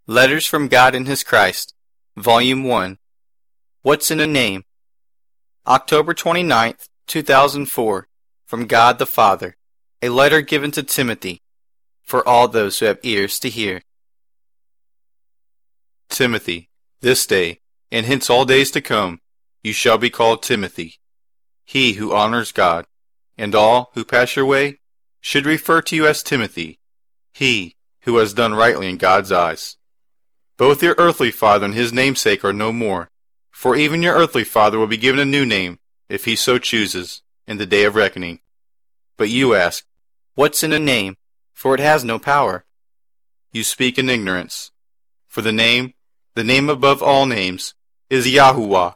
Letters from God and His Christ, Volume 1. What's in a Name? October 29th, 2004. From God the Father. A letter given to Timothy, for all those who have ears to hear. Timothy, this day, and hence all days to come, you shall be called Timothy. He who honors God, and all who pass your way, should refer to you as Timothy, he who has done rightly in God's eyes. Both your earthly father and his namesake are no more, for even your earthly father will be given a new name, if he so chooses, in the day of reckoning. But you ask, What's in a name? For it has no power. You speak in ignorance. For the name above all names, is Yahuwah,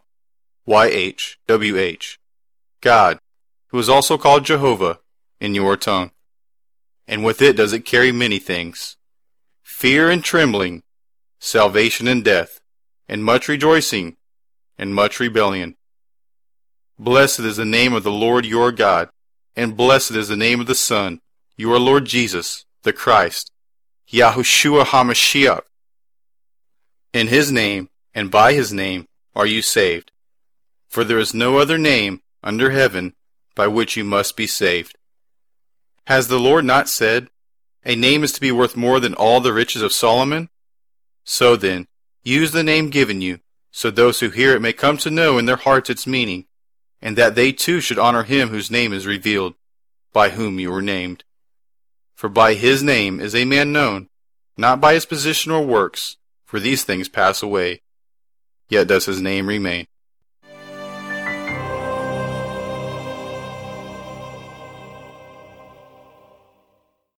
YHWH, God, who is also called Jehovah in your tongue. And with it does it carry many things: fear and trembling, salvation and death, and much rejoicing, and much rebellion. Blessed is the name of the Lord your God, and blessed is the name of the Son, your Lord Jesus, the Christ, Yahushua HaMashiach. In His name, and by His name, are you saved. For there is no other name under heaven by which you must be saved. Has the Lord not said, a name is to be worth more than all the riches of Solomon? So then, use the name given you, so those who hear it may come to know in their hearts its meaning, and that they too should honor Him whose name is revealed, by whom you were named. For by His name is a man known, not by his position or works, for these things pass away. Yet does His name remain.